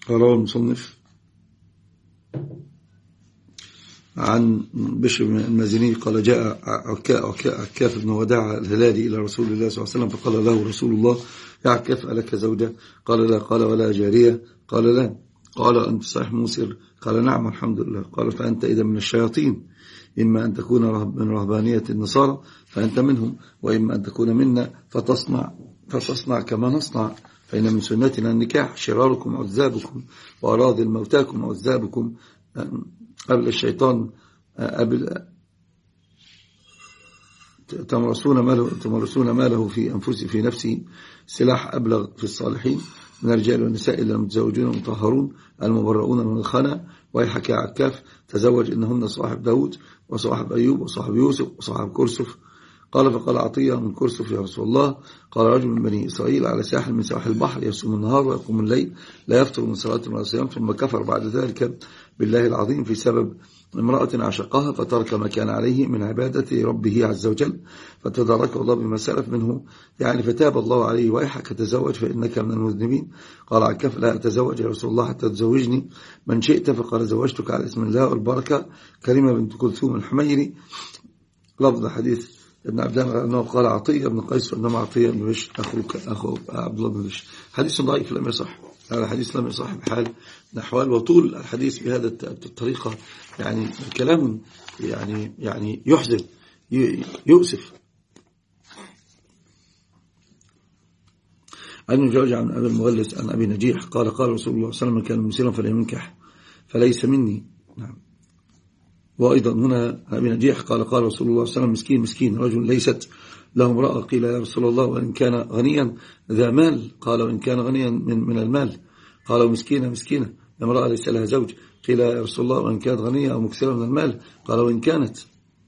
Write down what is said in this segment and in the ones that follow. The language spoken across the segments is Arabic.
قال المصنف عن بشر بن المازني قال جاء عكاف بن وداع الهلالي إلى رسول الله صلى الله عليه وسلم فقال له رسول الله يا عكاف ألك زوجة؟ قال لا. قال ولا جارية؟ قال لا. قال أنت صحيح موسر؟ قال نعم الحمد لله. قال فأنت إذا من الشياطين، إما أن تكون من رهبانية النصارى فأنت منهم، وإما أن تكون منا فتصنع كما نصنع، فإن من سنتنا النكاح، شراركم عذابكم وأراضي الموتاكم عذابكم قبل الشيطان تمرسون ماله في نفسه سلاح أبلغ في الصالحين من الرجال والنساء إلا المتزوجون المطهرون المبرؤون من الخنا. ويحكى عكاف تزوج إنهن صاحب داود وصاحب أيوب وصاحب يوسف وصاحب كرسف. قال فقال عطية من كرسف يا رسول الله. قال رجل من بني إسرائيل على ساحل من سواحل البحر يصوم النهار ويقوم الليل لا يفطر من صلاة ولا صيام، ثم كفر بعد ذلك بالله العظيم في سبب امرأة عشقها فترك ما كان عليه من عبادة ربه عز وجل فتداركه الله بما سلف منه، يعني فتاب الله عليه. ويحك تزوج فإنك من المذنبين. قال عكاف لا أتزوج يا رسول الله حتى تزوجني من شئت. فقال زوجتك على اسم الله والبركة كريمة بنت كلثوم الحميري. لفظ حديث ابن عبد الله أنه قال عطية بن قيس وإنما عطية بن بشر أخو عبد الله بن بشر. حديث ضعيف لم يصح، هذا حديث لم يصح بحال نحوال. وطول الحديث بهذا الطريقة يعني كلام يعني يحزن يؤسف. عن جوج عن أبي المغلس عن أبي نجيح قال قال رسول الله صلى الله عليه وسلم كان مسيرا فلينكح فليس مني. نعم. وأيضا هنا أبي نجيح قال قال رسول الله صلى الله عليه وسلم مسكين رجل ليست له امرأة. قيل يا رسول الله وإن كان غنيا ذا مال؟ قال وإن كان غنيا من المال. قال مسكينة امرأة ليس لها زوج. قيل يا رسول الله وإن كانت غنية أو مكثرة من المال؟ قال وإن كانت.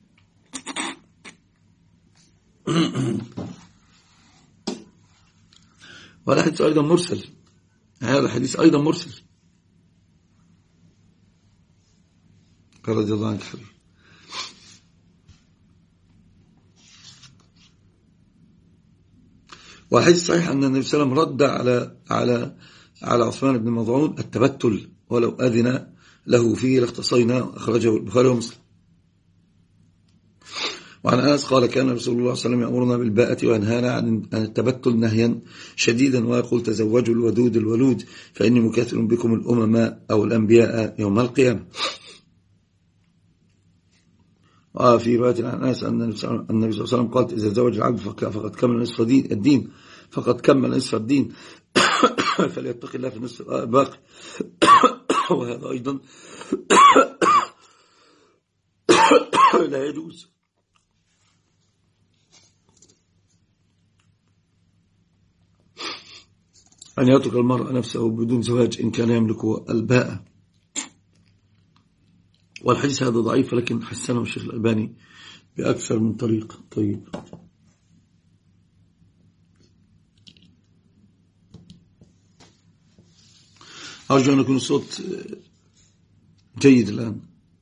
وهذا حديث أيضا مرسل، هذا الحديث أيضا مرسل. قال رضي الله عنك حبيبي. والحديث صحيح أن النبي صلى الله عليه وسلم رد على عثمان بن مظعون التبتل ولو أذن له فيه لاختصينا، أخرجه البخاري ومسلم. وعن أنس قال كان رسول الله صلى الله عليه وسلم يأمرنا بالباءة وينهانا عن التبتل نهيا شديدا، ويقول تزوجوا الودود الولود فإني مكاثر بكم الأمم أو الأنبياء يوم القيامة. وفي رواية عن أنس أن النبي صلى الله عليه وسلم قال إذا تزوج العبد فقد كمل نصف الدين فقد كمل نصف الدين فليتق الله في النصف الباقي. وهذا أيضا لا يجوز. أن يترك المرء نفسه بدون زواج إن كان يملك الباءة. والحديث هذا ضعيف لكن حسنه الشيخ الألباني بأكثر من طريق. طيب أرجو أن يكون الصوت جيد الآن.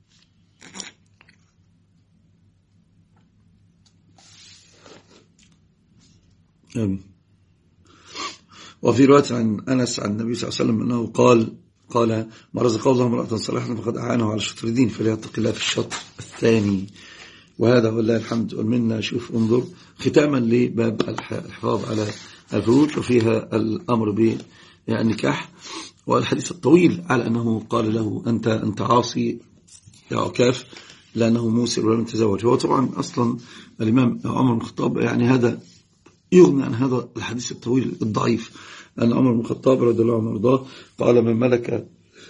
آمين. وفي رواية عن أنس عن النبي صلى الله عليه وسلم أنه قال ما رزق الله امرأة صالحة فقد أعانه على شطر الدين فليتق الله في الشطر الثاني. وهذا والله الحمد والمنة. شوف انظر ختاما لباب الحفاظ على الفروج وفيها الأمر بالنكاح، والحديث الطويل على أنه قال له أنت عاصي يا عكاف لأنه موسر ولم يتزوج. هو طبعا أصلا الإمام عمر بن الخطاب يعني هذا يغني عن هذا الحديث الطويل الضعيف، أن عمر بن الخطاب رضي الله عنه وارضاه قال من ملك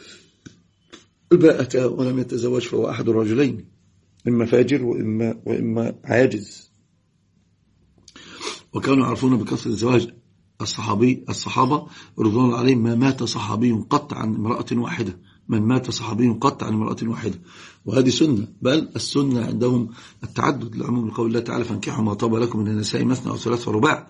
الباءة ولم يتزوج فهو أحد الرجلين، إما فاجر وإما عاجز. وكانوا يعرفون بكثرة الزواج الصحابة رضوان الله عليهم ما مات صحابي قط عن امرأة واحدة، من مات صحابي قط عن امرأة واحدة. وهذه سنة، بل السنة عندهم التعدد لعموم القول الله تعالى فانكحوا ما طاب لكم من النساء مثنى وثلاث ورباع.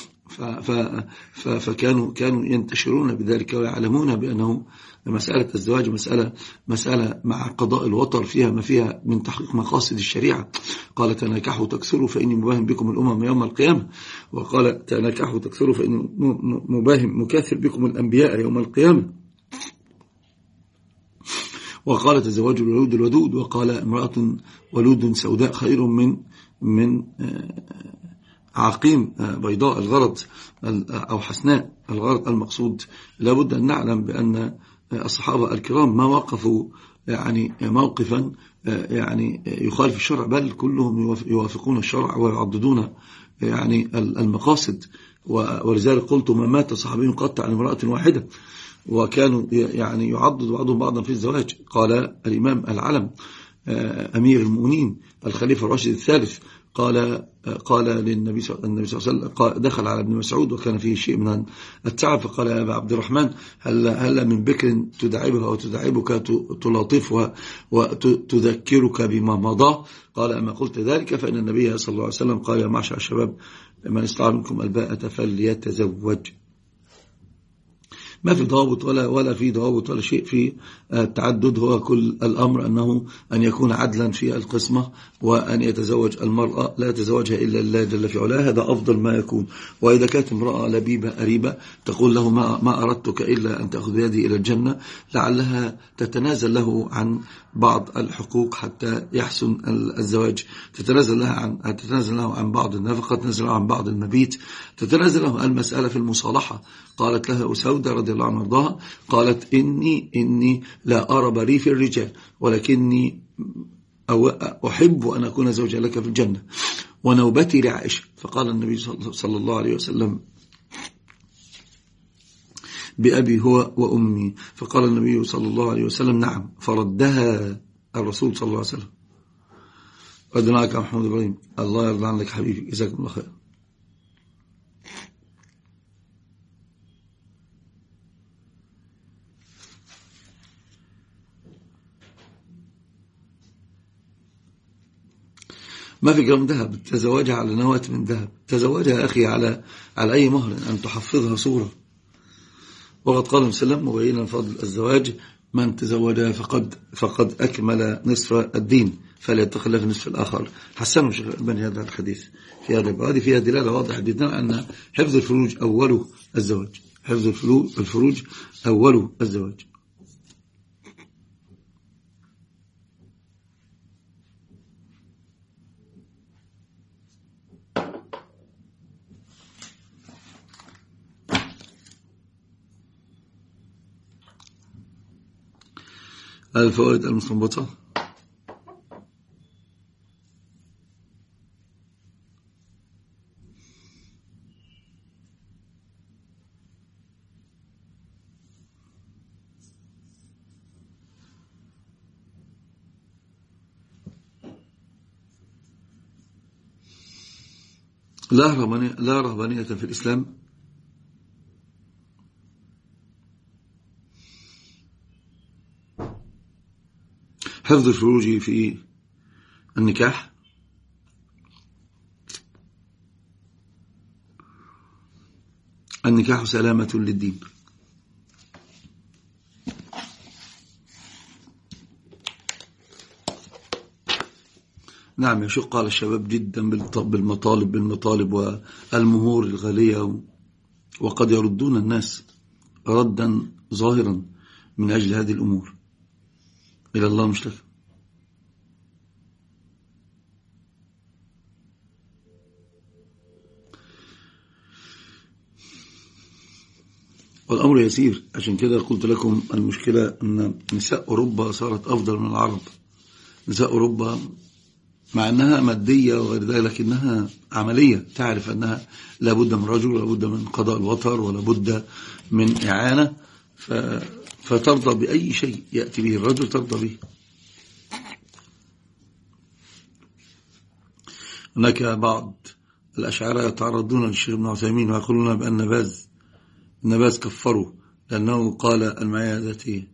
فكانوا ينتشرون بذلك ويعلمون بأنه مسألة الزواج مسألة مع قضاء الوطر فيها ما فيها من تحقيق مقاصد الشريعة. قال تناكحوا تكثروا فإني مباهم بكم الأمم يوم القيامة، وقال تناكحوا تكثروا فإني مكاثر بكم الأنبياء يوم القيامة. وقال تزوجوا الولود الودود، وقال امرأة ولود سوداء خير من عقيم بيضاء الغرض أو حسناء الغرض. المقصود لابد أن نعلم بأن الصحابة الكرام ما وقفوا يعني موقفا يعني يخالف الشرع، بل كلهم يوافقون الشرع ويعضدون يعني المقاصد. ولذلك قلت ما مات صحابي قط عن امرأة واحدة، وكانوا يعني يعضد بعضهم بعضا في الزواج. قال الإمام العلم أمير المؤمنين الخليفة الراشد الثالث قال للنبي صلى الله عليه وسلم، دخل على ابن مسعود وكان فيه شيء من التعب، فقال يا أبا عبد الرحمن هل من بكر تدعبها وتدعبك تلاطفها وتذكرك بما مضى؟ قال أما قلت ذلك فإن النبي صلى الله عليه وسلم قال يا معشر الشباب من استطاع منكم الباءة فليتزوج. ما في ضوابط ولا في ضوابط ولا شيء في التعدد. هو كل الأمر أنه أن يكون عدلا في القسمة، وأن يتزوج المرأة لا يتزوجها إلا الله جل في علاه، هذا أفضل ما يكون. وإذا كانت امرأة لبيبة أريبة تقول له ما أردتك إلا أن تأخذ يدي إلى الجنة، لعلها تتنازل له عن بعض الحقوق حتى يحسن الزواج، تتنازل له عن بعض النفقة، تتنازل له عن بعض المبيت، تتنازل له المسألة في المصالحة. قالت لها أسودة رضي الله عنها وارضاها، قالت إني لا أرى بري في الرجال، ولكني أحب أن أكون زوجا لك في الجنة ونوبتي لعائشة. فقال النبي صلى الله عليه وسلم بأبي هو وأمي. فقال النبي صلى الله عليه وسلم نعم، فردها الرسول صلى الله عليه وسلم. ودناك محمود إبراهيم، الله يرضى عنك حبيبي، جزاكم الله خير. ما في جرام ذهب، تزوجها على نواة من ذهب، تزوجها أخي على أي مهر أن تحفظها صورة. وقد قال وسلم مبينا فضل الزواج من تزوجها فقد أكمل نصف الدين فليتخلف النصف الآخر. حسنوا شيخ الألباني هذا الحديث في هذا الباب. هذه فيها دلالة واضحة جدا أن حفظ الفروج أول الزواج، حفظ الفروج أول الزواج. الفوائد المستنبطة: لا رهبانية في الإسلام. حفظ الفروج في النكاح. النكاح سلامة للدين. نعم يشق على الشباب جدا بالمطالب والمهور الغالية، وقد يردون الناس ردا ظاهرا من أجل هذه الأمور إلى الله مش لك. والأمر يسير. عشان كده قلت لكم المشكلة أن نساء أوروبا صارت أفضل من العرب. نساء أوروبا مع أنها مادية وغير ذلك لكنها عملية، تعرف أنها لابد من رجل ولابد من قضاء الوطر ولابد من إعانة، فترضى بأي شيء يأتي به الرجل ترضى به. هناك بعض الأشاعرة يتعرضون للشيخ ابن عثيمين ويقولون بأن النباز كفروا لأنه قال المعية ذاتية.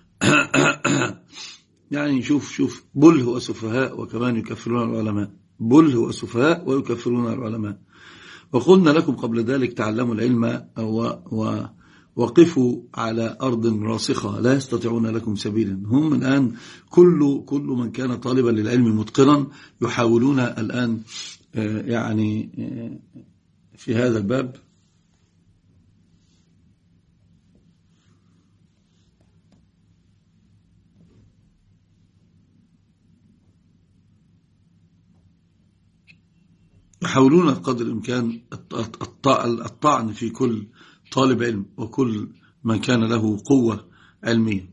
يعني شوف بله وسفهاء وكمان يكفرون العلماء، بله وسفهاء ويكفرون العلماء. وقلنا لكم قبل ذلك تعلموا العلم ووقفوا على أرض راسخة لا يستطيعون لكم سبيلا. هم الآن كل من كان طالبا للعلم متقنا يحاولون الآن يعني في هذا الباب يحاولون قدر الإمكان الطعن في كل طالب علم وكل من كان له قوة علمية.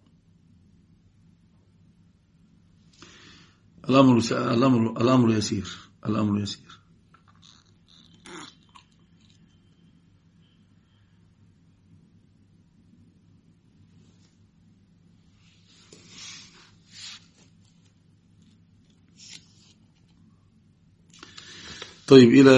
الأمر يسير. الأمر يسير. طيب إلى